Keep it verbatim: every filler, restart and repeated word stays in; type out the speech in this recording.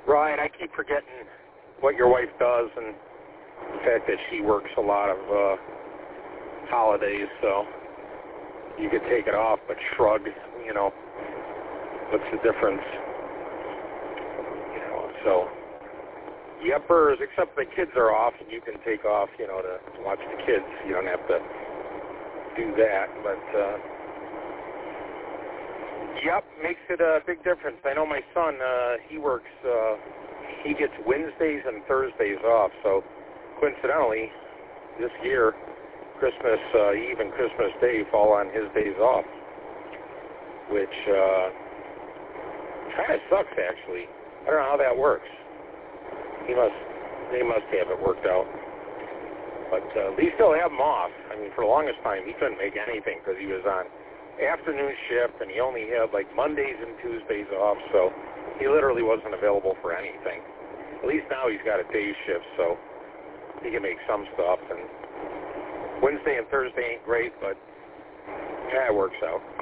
Right, I keep forgetting what your wife does and the fact that she works a lot of uh, holidays, so you could take it off, but shrug, you know, what's the difference? You know, so, yepers, except the kids are off, and you can take off, you know, to, to watch the kids. You don't have to do that, but, uh, yep, makes it a big difference. I know my son, uh, he works, uh, he gets Wednesdays and Thursdays off, so coincidentally, this year, Christmas uh, Eve and Christmas Day fall on his days off, which uh, kind of sucks, actually. I don't know how that works. He must, they must have it worked out. But uh, at least they'll have him off. I mean, for the longest time, he couldn't make anything because he was on afternoon shift, and he only had, like, Mondays and Tuesdays off, so he literally wasn't available for anything. At least now he's got a day shift, so he can make some stuff, and Wednesday and Thursday ain't great, but yeah, it works out.